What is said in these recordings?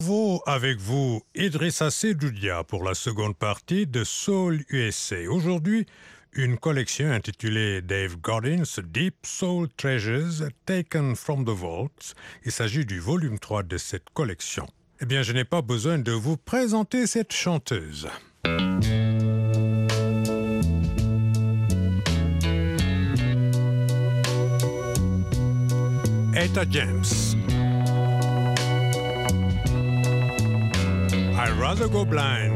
Avec vous, Idrissa Seydoudia pour la seconde partie de Soul USA. Aujourd'hui, une collection intitulée Dave Godin's Deep Soul Treasures Taken from the Vaults. Il s'agit du volume 3 de cette collection. Eh bien, je n'ai pas besoin de vous présenter cette chanteuse. Etta James. I'd rather go blind.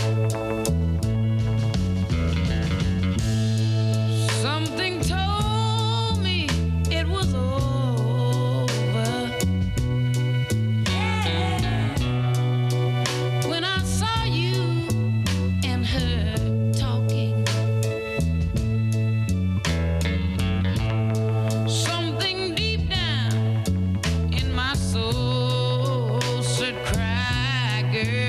Something told me it was over. When I saw you and her talking, something deep down in my soul said, cry, girl.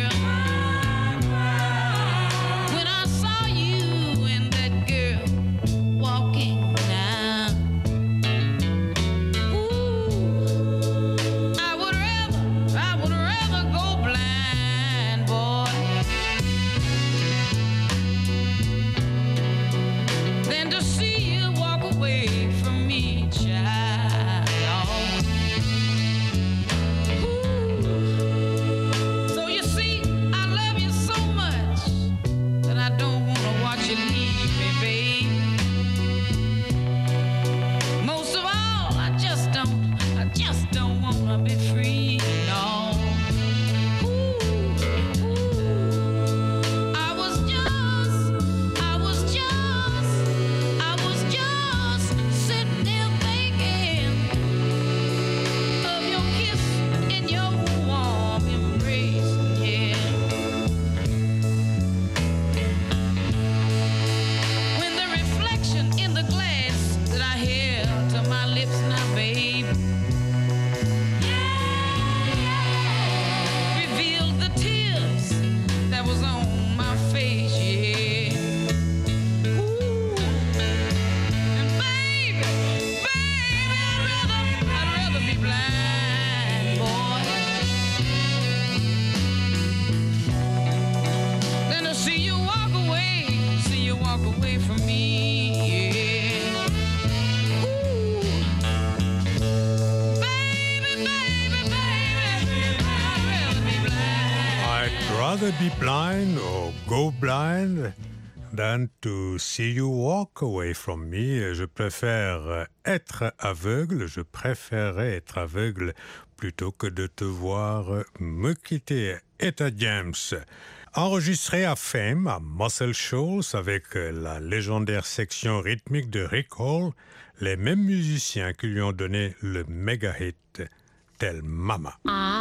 Be blind or go blind than to see you walk away from me. Je préfère être aveugle, je préférerais être aveugle plutôt que de te voir me quitter. Etta James, enregistré à Fame, à Muscle Shoals, avec la légendaire section rythmique de Rick Hall, les mêmes musiciens qui lui ont donné le méga hit Tell Mama.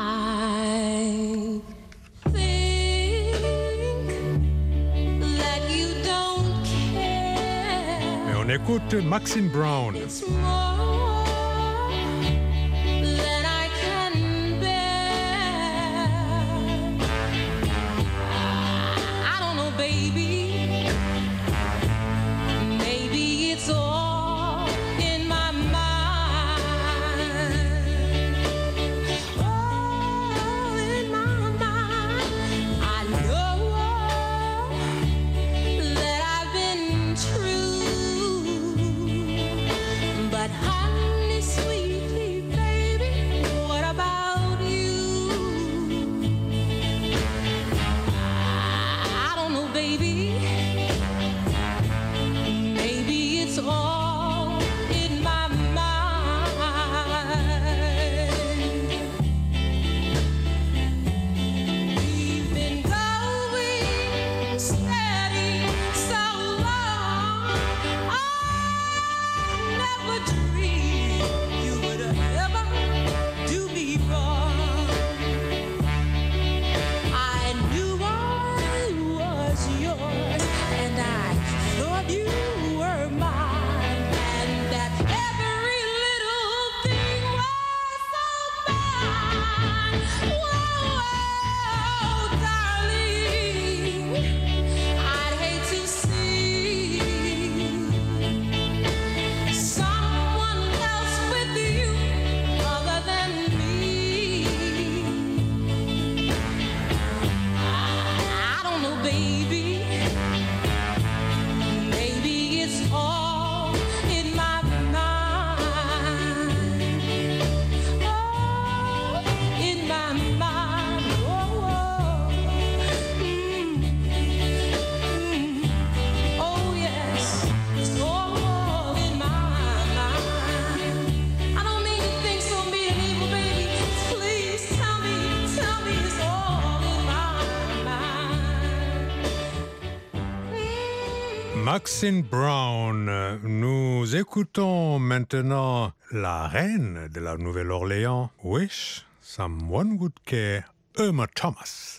On écoute Maxine Brown. But how Maxine Brown. Nous écoutons maintenant la reine de la Nouvelle-Orléans, Wish Someone Would Care, Irma Thomas.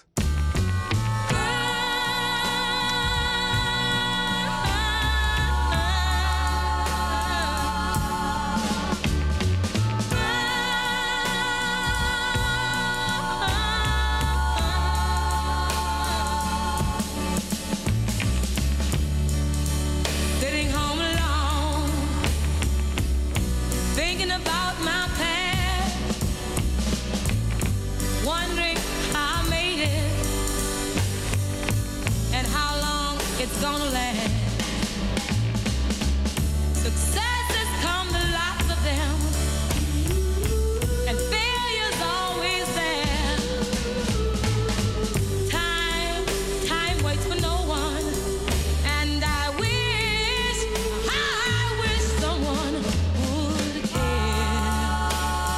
It's gonna last. Successes come to lots of them, and failure's always there. Time waits for no one, and I wish someone would care.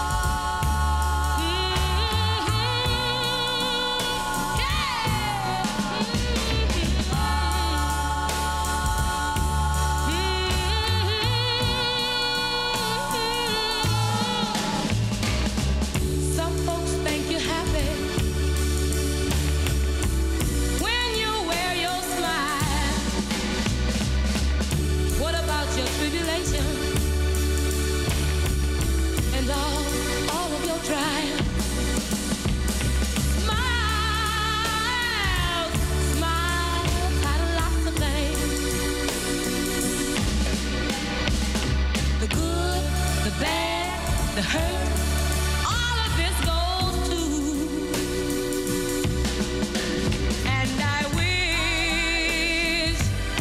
The hurt, all of this goes too. And I wish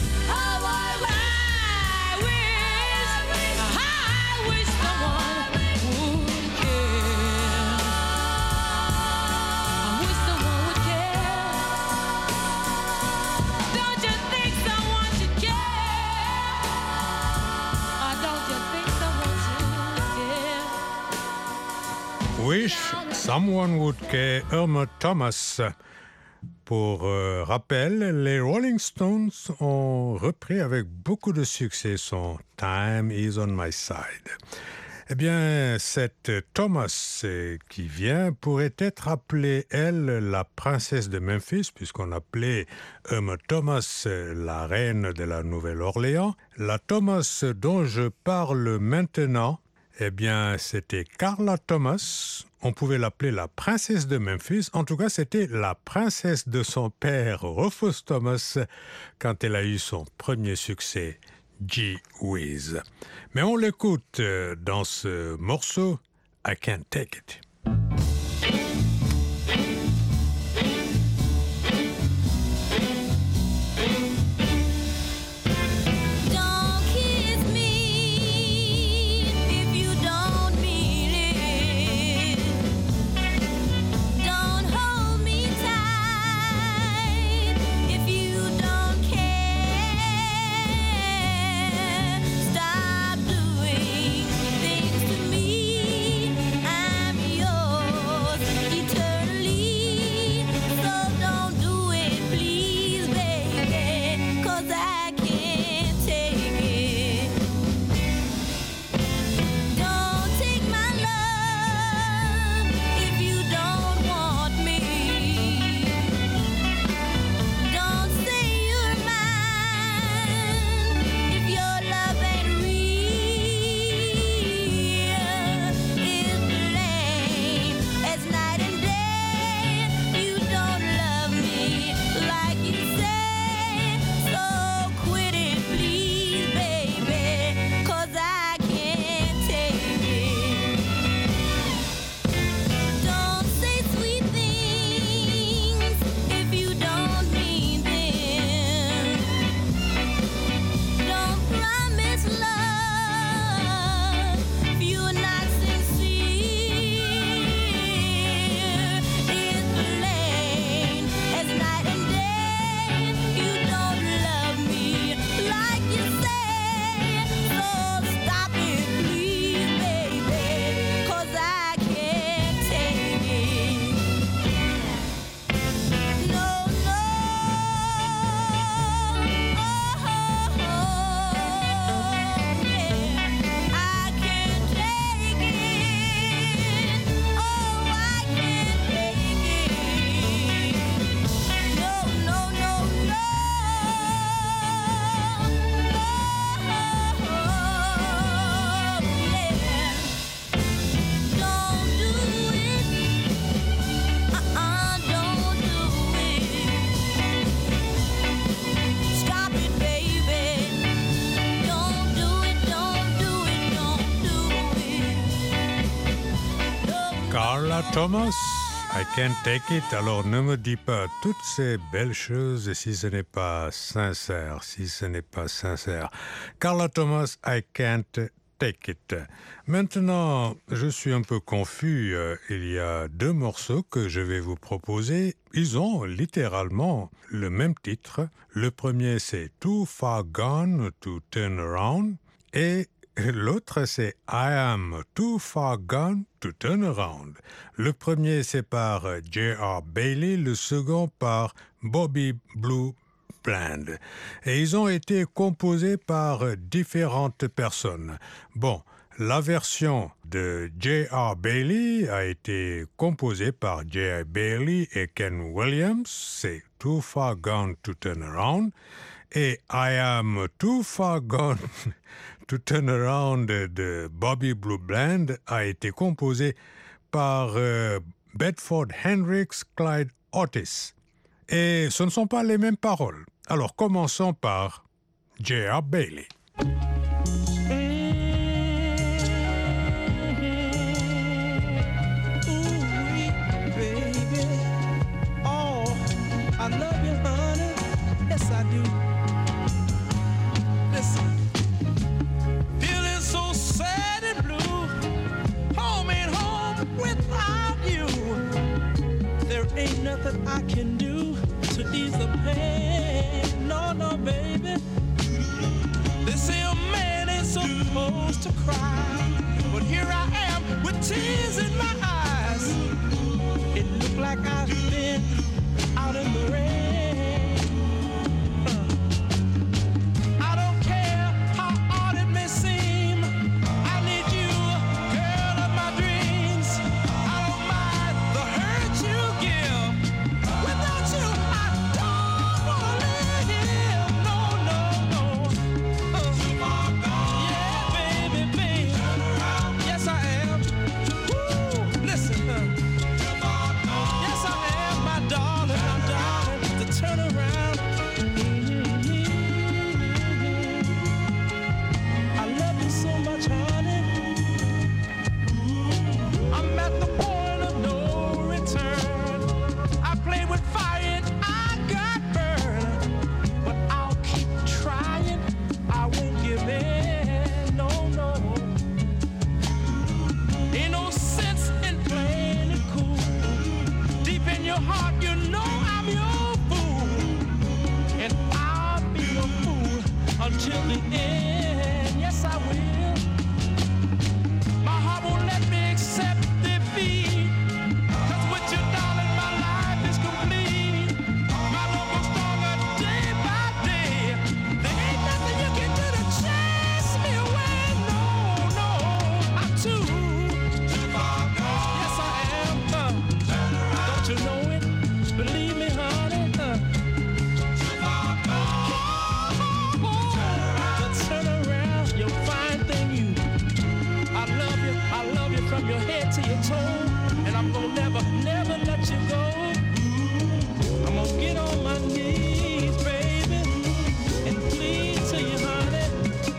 someone would care. I wish someone would care. Don't you think someone should care? Or don't you think someone should care? Wish Someone Would Care, Irma Thomas. Pour rappel, les Rolling Stones ont repris avec beaucoup de succès son Time Is On My Side. Eh bien, cette Thomas qui vient pourrait être appelée, elle, la princesse de Memphis, puisqu'on appelait Irma Thomas la reine de la Nouvelle-Orléans. La Thomas dont je parle maintenant, eh bien, c'était Carla Thomas. On pouvait l'appeler la princesse de Memphis. En tout cas, c'était la princesse de son père, Rufus Thomas, quand elle a eu son premier succès, Gee Whiz. Mais on l'écoute dans ce morceau, I Can't Take It. Stop doing things to me. I'm your Thomas, I can't take it. Alors ne me dis pas toutes ces belles choses si ce n'est pas sincère, si ce n'est pas sincère. Carla Thomas, I can't take it. Maintenant, je suis un peu confus. Il y a deux morceaux que je vais vous proposer. Ils ont littéralement le même titre. Le premier, c'est Too Far Gone to Turn Around. Et l'autre, c'est I Am Too Far Gone to Turn Around. Le premier, c'est par J.R. Bailey, le second par Bobby Blue Bland. Et ils ont été composés par différentes personnes. Bon, la version de J.R. Bailey a été composée par J.R. Bailey et Ken Williams, c'est Too Far Gone to Turn Around. Et I Am Too Far Gone to Turn Around de Bobby Blue Bland a été composé par Bedford Hendricks, Clyde Otis. Et ce ne sont pas les mêmes paroles. Alors commençons par J.R. Bailey. I love you, honey. Yes, I do. Listen. Feeling so sad and blue. Home ain't home without you. There ain't nothing I can do to ease the pain. No, no, baby. They say a man ain't supposed to cry. But here I am with tears in my eyes. It looked like I've been out in the rain. I don't care how hard it may seem. I need you, girl of my dreams. I don't mind the hurt you give. Without you, I don't wanna live. No, no, no. Yeah, baby, baby. Yes, I am. Woo, listen. Yes, I am, my darling, to turn around. I love you so much, honey. I'm at the point of no return. I played with fire and I got burned. But I'll keep trying. I won't give in. No, no. Ain't no sense in playing it cool. Deep in your heart, you know I'm your fool. And I'll be your fool until the end. Yes, I will. My heart won't let me accept defeat. 'Cause with you, darling, my life is complete. My love grows stronger day by day. There ain't nothing you can do to chase me away. No, no, I'm too. Yes, I am. Don't you know it? Believe me, honey. But turn around, you fine thing, you. I love you from your head to your toe. And I'm gonna never, never let you go. I'm gonna get on my knees, baby, and plead to you, honey.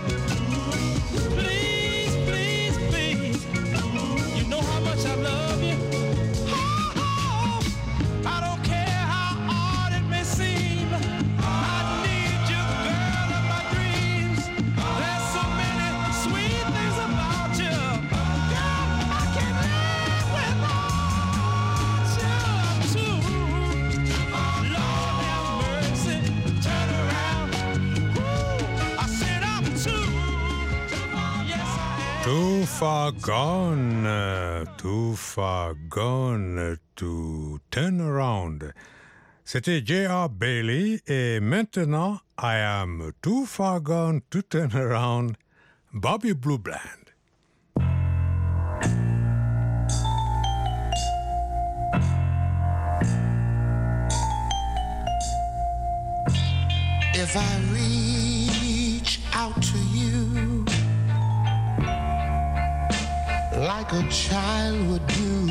Please, please, please. You know how much I love you. Oh, I don't care how hard it may seem. I need you, girl of my dreams. There's so many sweet things about you. Girl, I can't live without you too. Lord have mercy, turn around. Woo, I said I'm too. Yes, I am. Too far gone to turn around. C'était J.R. Bailey et maintenant I Am Too Far Gone to Turn Around, Bobby Blue Bland. If I reach out to you like a child would do,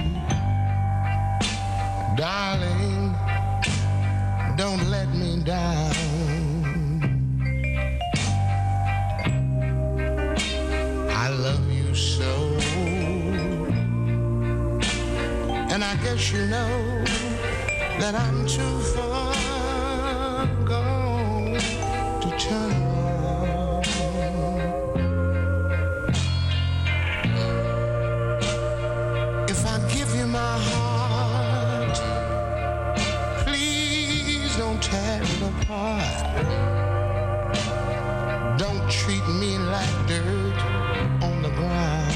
darling, don't let me down. I love you so. guess you know that I'm too far gone to turn around. If I give you my heart, please don't tear it apart. Don't treat me like dirt on the ground.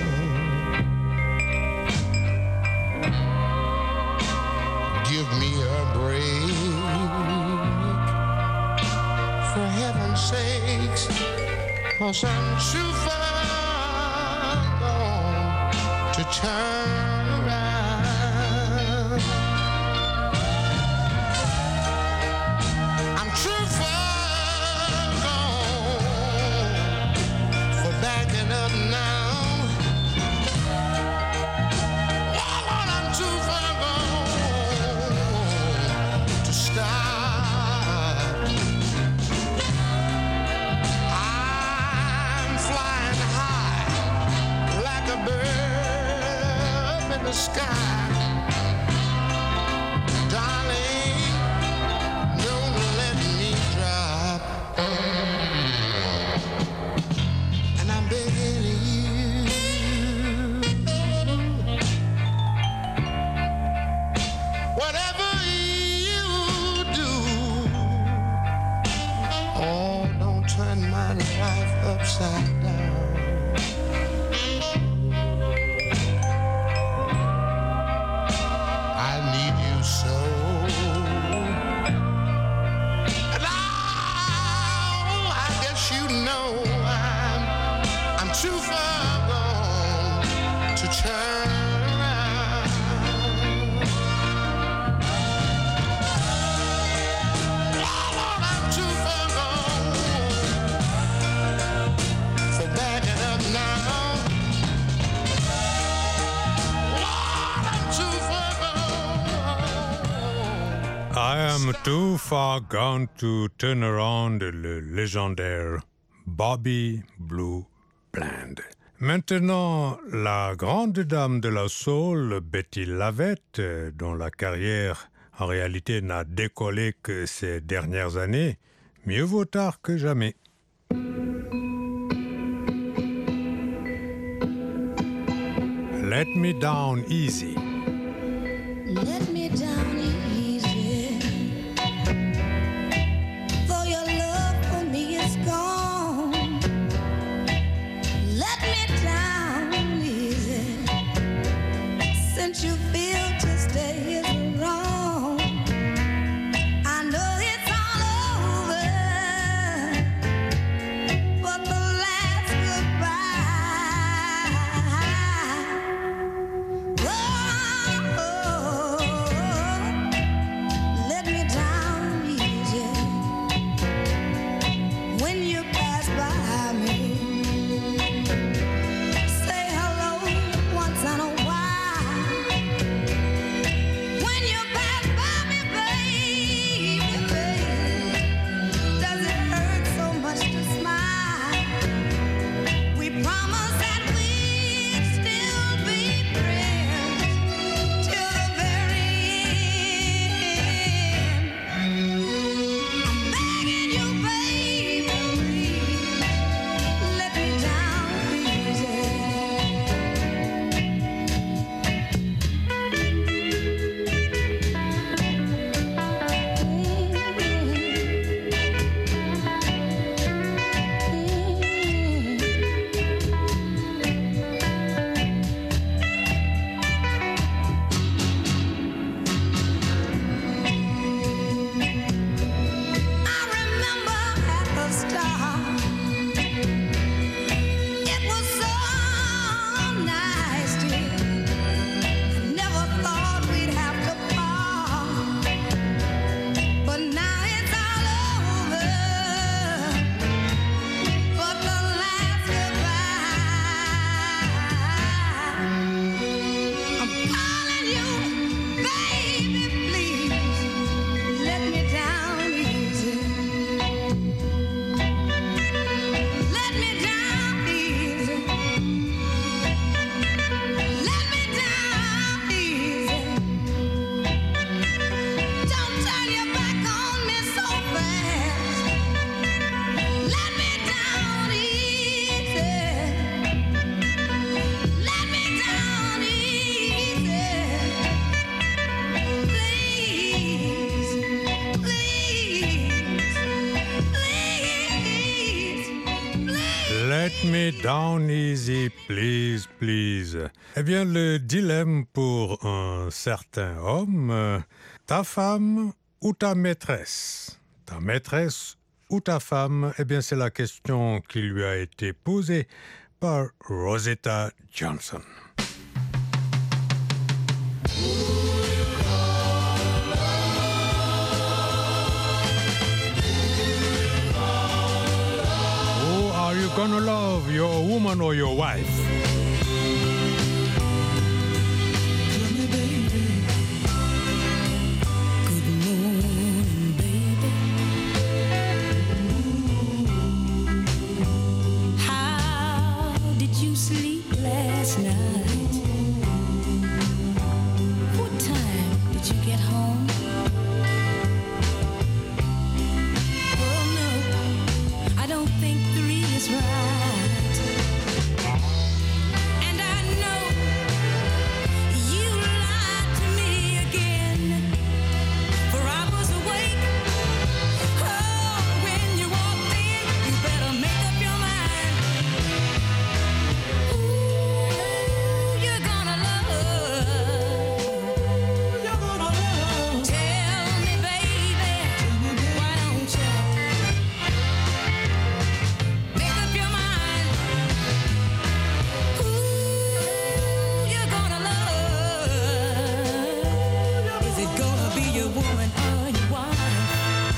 Give me a break, for heaven's sakes, 'cause I'm too far gone to turn around. I'm too far gone for backing up now. Oh, Lord, I'm too far gone to stop. I'm flying high like a bird up in the sky. Darling, don't let me drop. And I'm begging you, whatever you do, oh, don't turn my life upside down. I need you so. And I guess you know I'm too far gone to turn around. Oh, Lord, I'm too far gone for backing up now. Lord, I'm too far gone. I am too far gone to turn around, le légendaire Bobby Blue Bland. Maintenant, la grande dame de la soul, Betty Lavette, dont la carrière en réalité n'a décollé que ces dernières années, mieux vaut tard que jamais. Let me down easy. Let me down easy, for your love for me is gone. Let me down easy, since you feel to stay is wrong. I know it's all over, but the last goodbye. Oh, me down easy, please, please. Eh bien, le dilemme pour un certain homme, ta femme ou ta maîtresse? Ta maîtresse ou ta femme? Eh bien, c'est la question qui lui a été posée par Rosetta Johnson. Who are you gonna love, your woman or your wife? Last night, what time did you get home? Oh no, I don't think 3 is right. And I know you lied to me again, for I was awake. Oh, when you walked in, you better make up your mind. You're gonna love. Tell me, baby, why don't you make up your mind? Who you're gonna love? Is it gonna be your woman or your wife?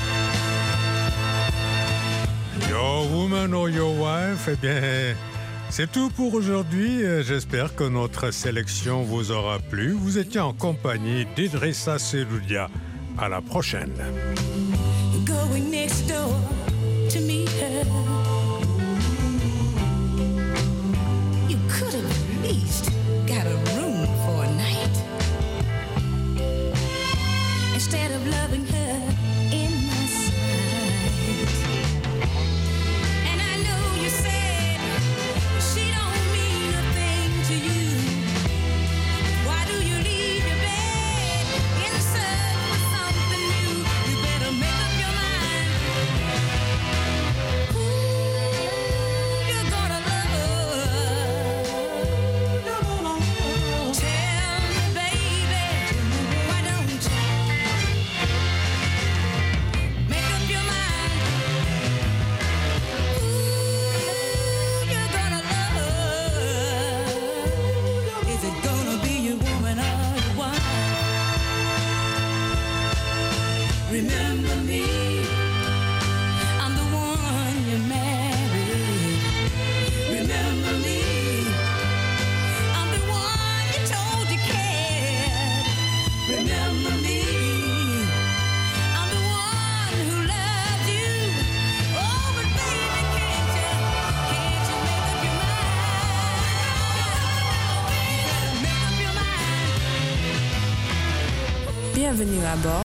Your woman or your wife? Eh bien, c'est tout pour aujourd'hui. J'espère que notre sélection vous aura plu. Vous étiez en compagnie d'Idrissa Seloudia. À la prochaine. Going next door to meet her. You could have at least got a room for a night instead of loving her in my sight. And I know you said she don't mean a thing to you. Why do you leave your bed in search for something new? You better make up your mind. Who you're gonna love? Tell me, baby, why don't you make up your mind? Who you're gonna love? Is it gonna be your woman or your wife? Remember me, I'm the one you married. Remember me, I'm the one you told you cared. Remember me, I'm the one who loved you. Oh, but baby, can't you make up your mind? Make up your mind. Bienvenue à bord